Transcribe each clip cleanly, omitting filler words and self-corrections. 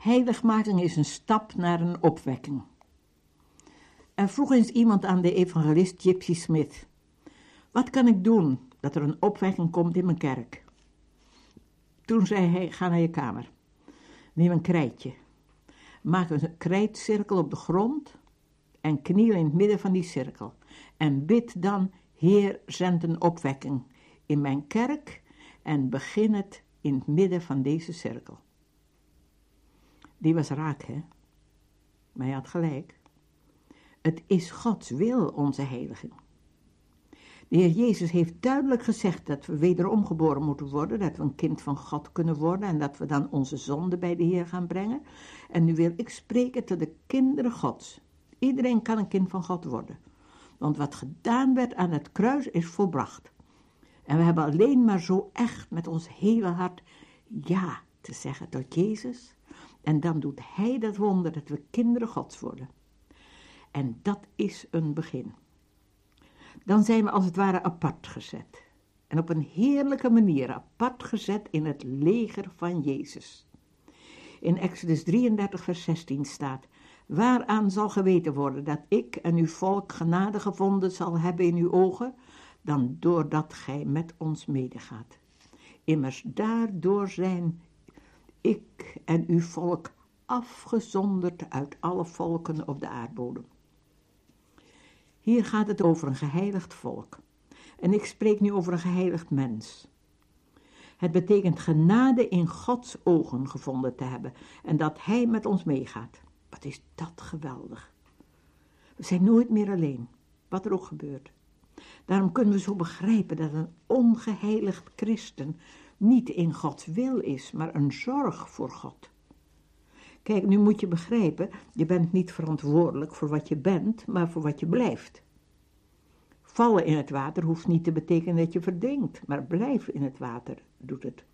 Heiligmaking is een stap naar een opwekking. Er vroeg eens iemand aan de evangelist Gypsy Smith: wat kan ik doen dat er een opwekking komt in mijn kerk? Toen zei hij: ga naar je kamer. Neem een krijtje. Maak een krijtcirkel op de grond en kniel in het midden van die cirkel. En bid dan: Heer, zend een opwekking in mijn kerk en begin het in het midden van deze cirkel. Die was raak, hè? Maar hij had gelijk. Het is Gods wil, onze heiliging. De Heer Jezus heeft duidelijk gezegd dat we wederom geboren moeten worden, dat we een kind van God kunnen worden en dat we dan onze zonde bij de Heer gaan brengen. En nu wil ik spreken tot de kinderen Gods. Iedereen kan een kind van God worden. Want wat gedaan werd aan het kruis is volbracht. En we hebben alleen maar zo echt met ons hele hart ja te zeggen tot Jezus. En dan doet Hij dat wonder dat we kinderen Gods worden. En dat is een begin. Dan zijn we als het ware apart gezet. En op een heerlijke manier apart gezet in het leger van Jezus. In Exodus 33 vers 16 staat: waaraan zal geweten worden dat ik en uw volk genade gevonden zal hebben in uw ogen, dan doordat gij met ons medegaat. Immers daardoor zijn ik en uw volk afgezonderd uit alle volken op de aardbodem. Hier gaat het over een geheiligd volk. En ik spreek nu over een geheiligd mens. Het betekent genade in Gods ogen gevonden te hebben en dat Hij met ons meegaat. Wat is dat geweldig. We zijn nooit meer alleen, wat er ook gebeurt. Daarom kunnen we zo begrijpen dat een ongeheiligd christen niet in Gods wil is, maar een zorg voor God. Kijk, nu moet je begrijpen, je bent niet verantwoordelijk voor wat je bent, maar voor wat je blijft. Vallen in het water hoeft niet te betekenen dat je verdrinkt, maar blijf in het water doet het.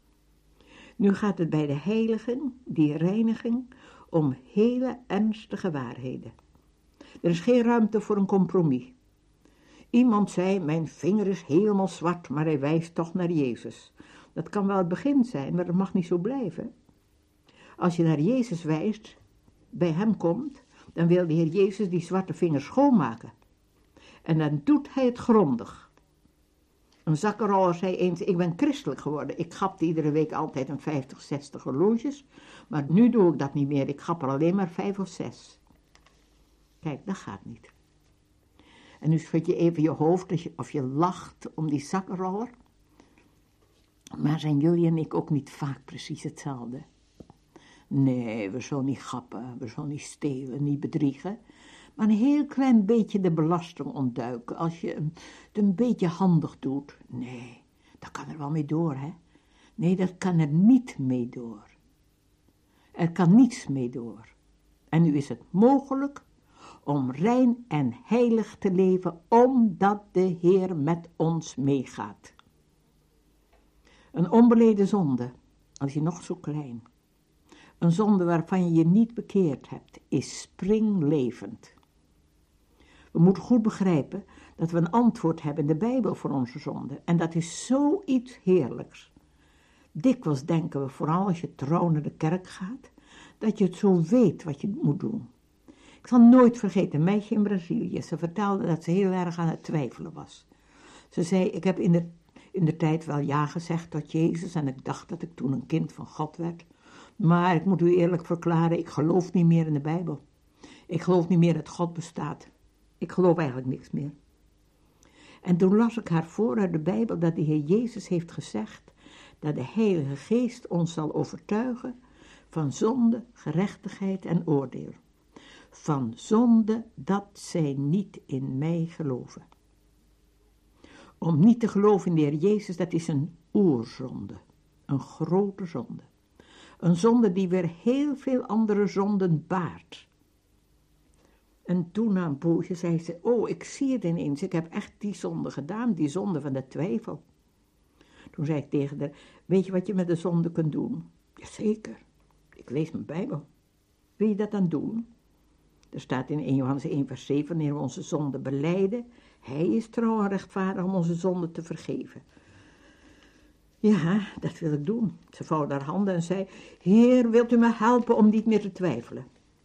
Nu gaat het bij de heiligen, die reiniging, om hele ernstige waarheden. Er is geen ruimte voor een compromis. Iemand zei: mijn vinger is helemaal zwart, maar hij wijst toch naar Jezus. Dat kan wel het begin zijn, maar dat mag niet zo blijven. Als je naar Jezus wijst, bij hem komt, dan wil de Heer Jezus die zwarte vinger schoonmaken. En dan doet hij het grondig. Een zakkenroller zei eens: ik ben christelijk geworden. Ik gapte iedere week altijd een 50, 60 horloges. Maar nu doe ik dat niet meer. Ik gap er alleen maar 5 of 6. Kijk, dat gaat niet. En nu schud je even je hoofd of je lacht om die zakkenroller. Maar zijn jullie en ik ook niet vaak precies hetzelfde? Nee, we zullen niet gappen, we zullen niet stelen, niet bedriegen. Maar een heel klein beetje de belasting ontduiken. Als je het een beetje handig doet. Nee, dat kan er wel mee door, hè? Nee, dat kan er niet mee door. Er kan niets mee door. En nu is het mogelijk om rein en heilig te leven, omdat de Heer met ons meegaat. Een onbeleden zonde, als je nog zo klein. Een zonde waarvan je je niet bekeerd hebt, is springlevend. We moeten goed begrijpen dat we een antwoord hebben in de Bijbel voor onze zonde. En dat is zoiets heerlijks. Dikwijls denken we, vooral als je trouw naar de kerk gaat, dat je het zo weet wat je moet doen. Ik zal nooit vergeten, een meisje in Brazilië. Ze vertelde dat ze heel erg aan het twijfelen was. Ze zei: ik heb in de tijd wel ja gezegd tot Jezus en ik dacht dat ik toen een kind van God werd. Maar ik moet u eerlijk verklaren, ik geloof niet meer in de Bijbel. Ik geloof niet meer dat God bestaat. Ik geloof eigenlijk niks meer. En toen las ik haar voor uit de Bijbel dat de Heer Jezus heeft gezegd dat de Heilige Geest ons zal overtuigen van zonde, gerechtigheid en oordeel. Van zonde dat zij niet in mij geloven. Om niet te geloven in de Heer Jezus, dat is een oerzonde. Een grote zonde. Een zonde die weer heel veel andere zonden baart. En toen na een poosje zei ze: oh, ik zie het ineens, ik heb echt die zonde gedaan, die zonde van de twijfel. Toen zei ik tegen haar: weet je wat je met de zonde kunt doen? Jazeker, ik lees mijn Bijbel. Wil je dat dan doen? Er staat in 1 Johannes 1 vers 7, wanneer we onze zonde belijden, Hij is trouw en rechtvaardig om onze zonde te vergeven. Ja, dat wil ik doen. Ze vouwde haar handen en zei, Heer, wilt u me helpen om niet meer te twijfelen?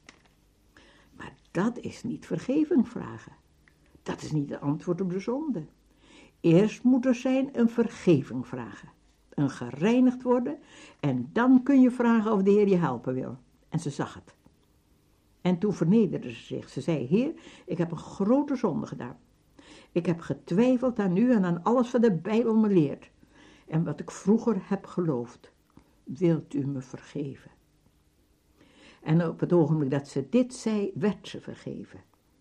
Maar dat is niet vergeving vragen. Dat is niet het antwoord op de zonde. Eerst moet er zijn een vergeving vragen. Een gereinigd worden. En dan kun je vragen of de Heer je helpen wil. En ze zag het. En toen vernederde ze zich. Ze zei, Heer, ik heb een grote zonde gedaan. Ik heb getwijfeld aan u en aan alles wat de Bijbel me leert. En wat ik vroeger heb geloofd. Wilt u me vergeven? En op het ogenblik dat ze dit zei, werd ze vergeven.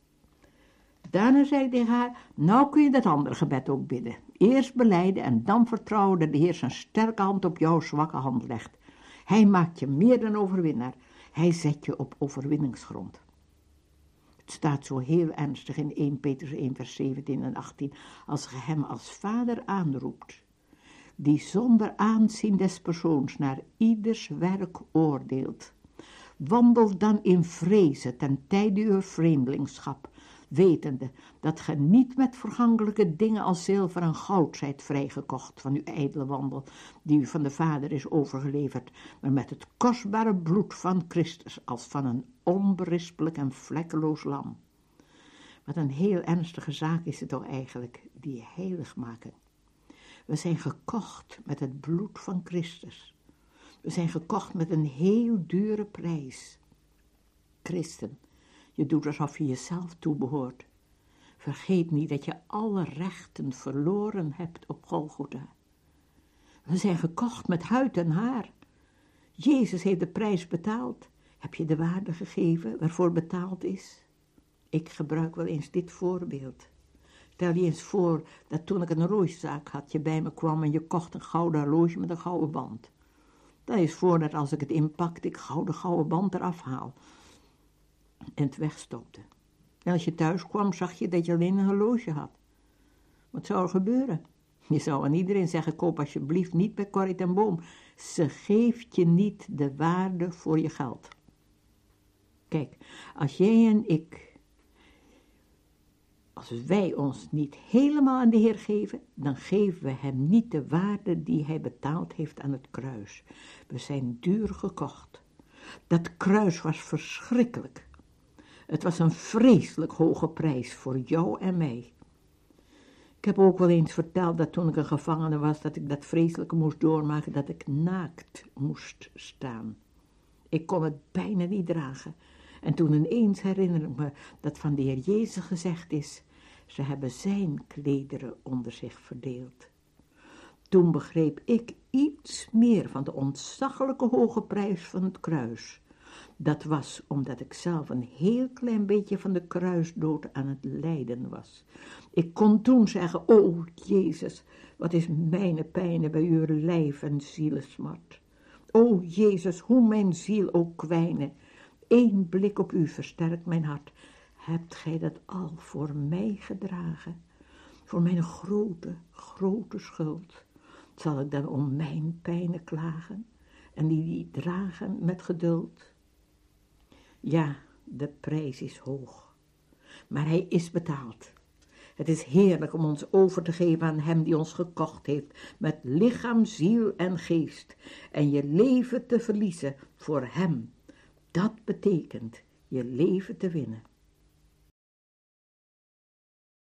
Daarna zei ik tegen haar, nou kun je dat andere gebed ook bidden. Eerst belijden en dan vertrouwen dat de Heer zijn sterke hand op jouw zwakke hand legt. Hij maakt je meer dan overwinnaar. Hij zet je op overwinningsgrond. Het staat zo heel ernstig in 1 Petrus 1 vers 17 en 18. Als ge hem als vader aanroept, die zonder aanzien des persoons naar ieders werk oordeelt. Wandel dan in vrezen ten tijde uw vreemdelingschap, wetende dat ge niet met vergankelijke dingen als zilver en goud zijt vrijgekocht van uw ijdele wandel, die u van de Vader is overgeleverd, maar met het kostbare bloed van Christus, als van een onberispelijk en vlekkeloos lam. Wat een heel ernstige zaak is het toch eigenlijk, die heiligmaking. We zijn gekocht met het bloed van Christus. We zijn gekocht met een heel dure prijs. Christen, je doet alsof je jezelf toebehoort. Vergeet niet dat je alle rechten verloren hebt op Golgotha. We zijn gekocht met huid en haar. Jezus heeft de prijs betaald. Heb je de waarde gegeven waarvoor betaald is? Ik gebruik wel eens dit voorbeeld. Stel je eens voor dat toen ik een horlogezaak had, je bij me kwam en je kocht een gouden horloge met een gouden band. Dat is voor dat als ik het inpakte, ik gauw de gouden band eraf haal en het wegstopte. En als je thuis kwam, zag je dat je alleen een horloge had. Wat zou er gebeuren? Je zou aan iedereen zeggen, koop alsjeblieft niet bij Corrie ten Boom. Ze geeft je niet de waarde voor je geld. Kijk, als jij en ik, als wij ons niet helemaal aan de Heer geven, dan geven we hem niet de waarde die hij betaald heeft aan het kruis. We zijn duur gekocht. Dat kruis was verschrikkelijk. Het was een vreselijk hoge prijs voor jou en mij. Ik heb ook wel eens verteld dat toen ik een gevangene was, dat ik dat vreselijke moest doormaken, dat ik naakt moest staan. Ik kon het bijna niet dragen. En toen ineens herinner ik me dat van de Heer Jezus gezegd is, ze hebben zijn klederen onder zich verdeeld. Toen begreep ik iets meer van de ontzaglijke hoge prijs van het kruis. Dat was omdat ik zelf een heel klein beetje van de kruisdood aan het lijden was. Ik kon toen zeggen, o Jezus, wat is mijn pijn bij uw lijf en zielesmart. O Jezus, hoe mijn ziel ook kwijne. Eén blik op u versterkt mijn hart. Hebt gij dat al voor mij gedragen? Voor mijn grote, grote schuld. Zal ik dan om mijn pijnen klagen en die dragen met geduld? Ja, de prijs is hoog, maar hij is betaald. Het is heerlijk om ons over te geven aan hem die ons gekocht heeft, met lichaam, ziel en geest, en je leven te verliezen voor hem. Dat betekent je leven te winnen.